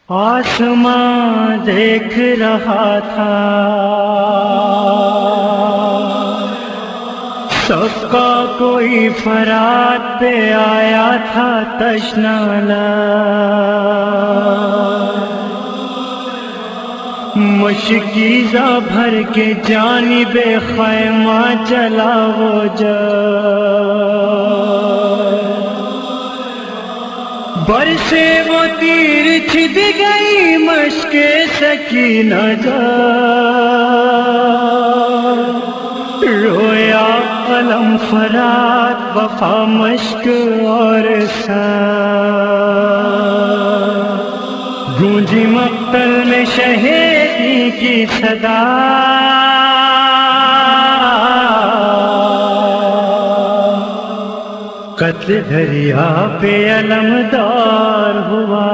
آسماں دیکھ رہا تھا، سب کا کوئی فرات پہ آیا تھا تشنا مشکیزہ بھر کے جانب خیمہ چلا وہ جا برسے وہ تیر چھد گئی مشق سکینہ جا رویا علم فرات وفا مشق اور سا گونجی مقتل میں شہیدی کی صدا قتل دریا پہ علمدار ہوا،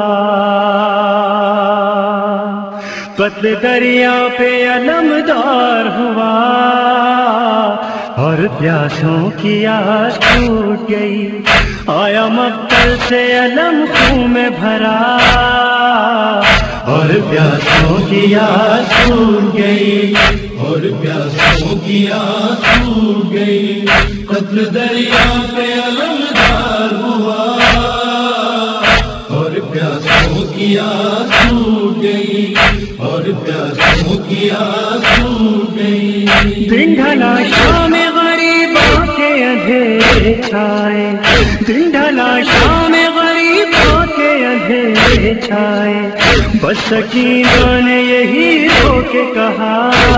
قتل دریا پہ علمدار ہوا اور پیاسوں کی آس ٹوٹ گئی، آیا مقتل سے علم خون میں بھرا اور پیاسوں کی آس ٹوٹ گئی، اور پیاسوں کی آس ٹوٹ گئی، قتل دریا پہ علمدار ہوا اور پیاسوں کی آس ٹوٹ گئی، اور پیاسوں کی آس ٹوٹ گئی۔ دن ڈھلا شام غریباں کے اندھیرے چھائے، دن ڈھلا شام غریباں کے اندھیرے چھائے، بس سکینہ نے یہی رو کے کہا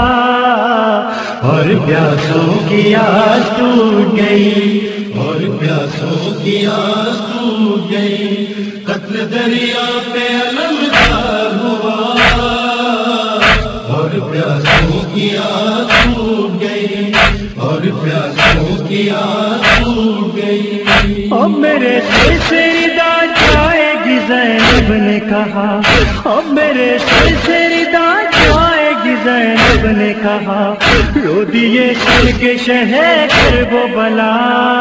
اور پیاسوں کی آس ٹوٹ گئی، اور پیاسوں کی آس ٹوٹ گئی، قتل دریا پہ علمدار ہوا اور پیاسوں کی آس ٹوٹ گئی، اور پیاسوں کی آس ٹوٹ گئی۔ اب میرے سر سے ردا جائے گی زینب نے کہا، اب میرے سر سے ردا جائے گی زینب نے کہا، رو دیے سن کے شہر کرب و بلا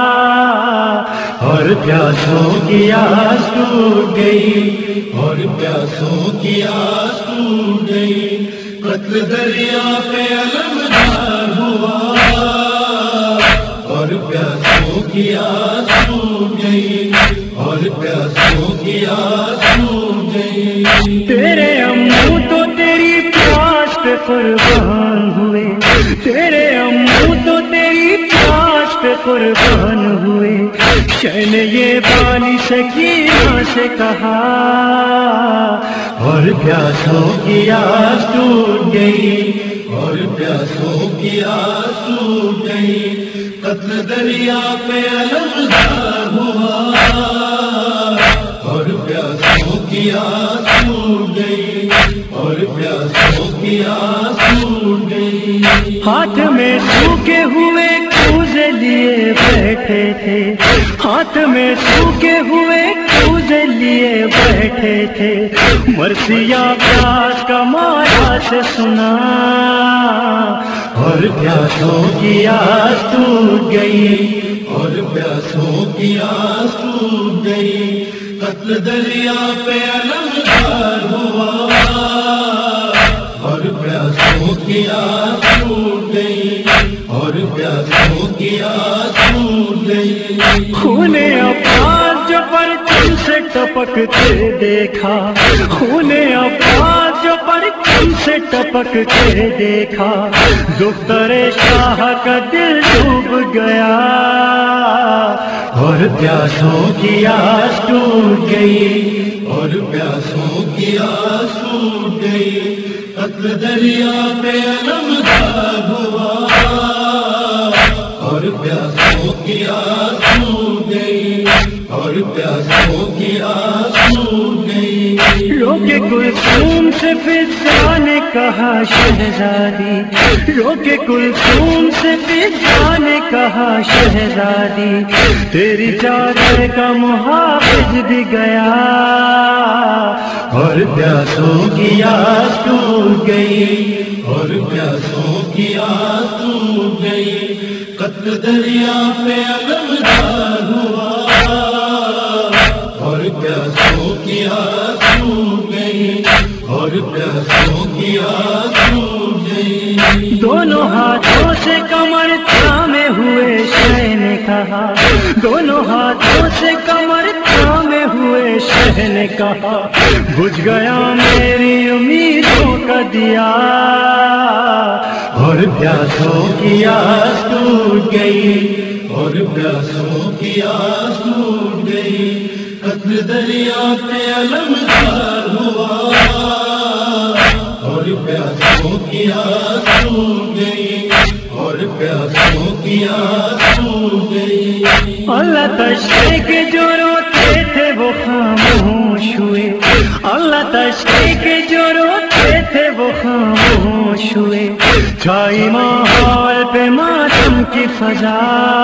اور پیاسوں کی آس ٹوٹ گئی، اور پیاسوں کی آس ٹوٹ گئی، قتل دریا پہ علمدار ہوا اور پیاسوں کی آس ٹوٹ گئی، اور پیاسوں کی آس ٹوٹ گئی۔ تیرے امو تو تیری پیاس پہ قربان ہوئے، تیرے امو تو تیری پیاس پہ قربان ہوئے، شہ نے یہ بانی سکینہ سے کہا اور پیاسوں کی آس ٹوٹ گئی، اور پیاسوں کی آس ٹوٹ گئی، قتل دریا پہ علمدار ہوا اور پیاسوں کی آس ٹوٹ گئی، اور پیاسوں کی آس ٹوٹ گئی۔ ہاتھ میں سوکھے ہوئے کوزے لیے بیٹھے تھے، ہاتھ میں سوکھے ہوئے کوزے لیے بیٹھے تھے، مرثیہ پیاس کا مایا سے سنا اور پیاسوں کی آس ٹوٹ گئی، اور پیاسوں کی آس ٹوٹ گئی، قتل دریا پہ علمدار ہوا اور پیاسوں کی آس ٹوٹ گئی، اور پیاسوں کی آس ٹوٹ گئی۔ خون عباس جو پرچم سے ٹپکتے دیکھا، خون عباس جو پرچم سے ٹپکتے دیکھا، دختر شاہ کا دل ڈوب گیا اور پیاسوں کی آس ٹوٹ گئی، اور پیاسوں کی آس ٹوٹ گئی، قتل دریا پہ علمدار ہوا اور پیاسوں کی آس ٹوٹ گئی، اور پیاسوں کی آس ٹوٹ گئی۔ رو کے کلثوم سے فضا نے کہا شہزادی، رو کے کلثوم سے فضا نے کہا شہزادی، تیری چادر کا محافظ بھی گیا اور پیاسوں کی آس ٹوٹ گئی، اور پیاسوں کی آس ٹوٹ گئی، قتل دریا پہ علمدار ہوا اور پیاسوں کی آس ٹوٹ گئی، اور پیاسوں کی آس ٹوٹ گئی۔ دونوں ہاتھوں سے کمر تھامے ہوئے شہ نے کہا، دونوں ہاتھوں سے کمر تھامے ہوئے شہ نے کہا، بجھ گیا میری امیدوں کا دیا، اور پیاسوں کی آس ٹوٹ گئی، اور پیاسوں کی آس ٹوٹ گئی۔ قطر دریا پہ علمدار ہوا، اور پیاسوں کی آس ٹوٹ گئی، اور پیاسوں کی آس ٹوٹ گئی۔ اللہ تشتے کے جو روتے تھے وہ خاموش ہوئے، اللہ تشتے کے جو روتے تھے وہ خاموش ہوئے، چھائی ماحول پہ ماتم کی فضا،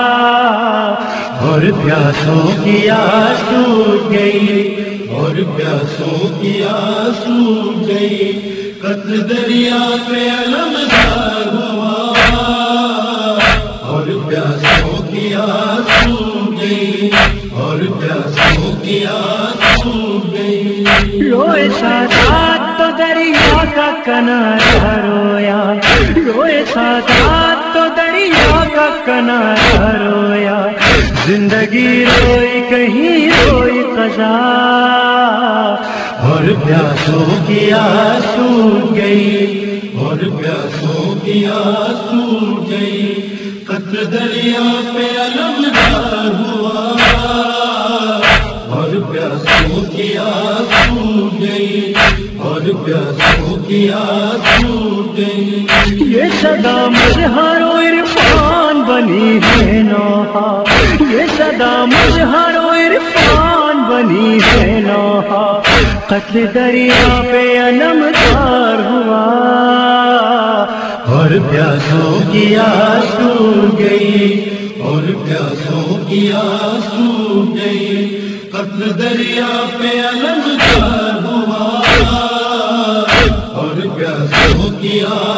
اور پیاسوں کی آس ٹوٹ گئی، اور پیاسوں کی آس ٹوٹ گئی۔ قطر دریا پہ علمدار ہوا، اور پیاسوں کی آس ٹوٹ گئی، اور پیاسوں کی آس ٹوٹ گئی۔ روئے سادات تو دریا کا کنارہ رویا، روئے سادات تو دریا کا کنارہ رویا، زندگی روئی کہیں روئی قضا، اور پیاسوں کی آس ٹوٹ گئی، اور پیاسوں کی آس ٹوٹ گئی۔ قطر دریا پہ علمدار ہوا، اور پیاسوں کی آس ٹوٹ گئی، اور پیاسوں کی آس ٹوٹ گئی۔ یہ صدا مظہر و عرفان بنی ہے نوحہ، یہ صدا مظہر و عرفان بنی ہے نوحہ، قتل دریا پہ علمدار ہوا، اور پیاسوں کی آس ٹوٹ گئی، اور پیاسوں کی آس ٹوٹ گئی۔ قطر دریا پہ علمدار ہوا، اور پیاسوں کی آس